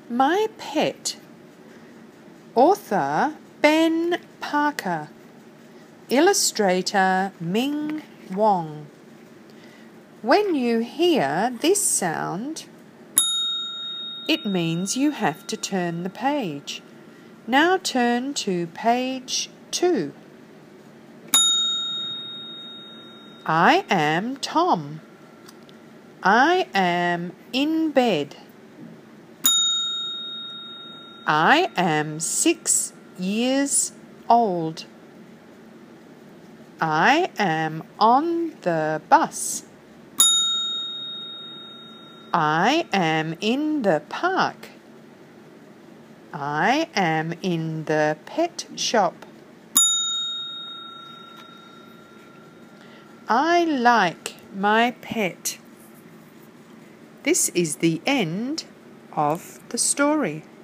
My Pet. Author Ben Parker. Illustrator Ming Wong. When you hear this sound, it means you have to turn the page. Now turn to page 2. I am Tom. I am in bed. I am 6 years old. I am on the bus. I am in the park. I am in the pet shop. I like my pet. This is the end of the story.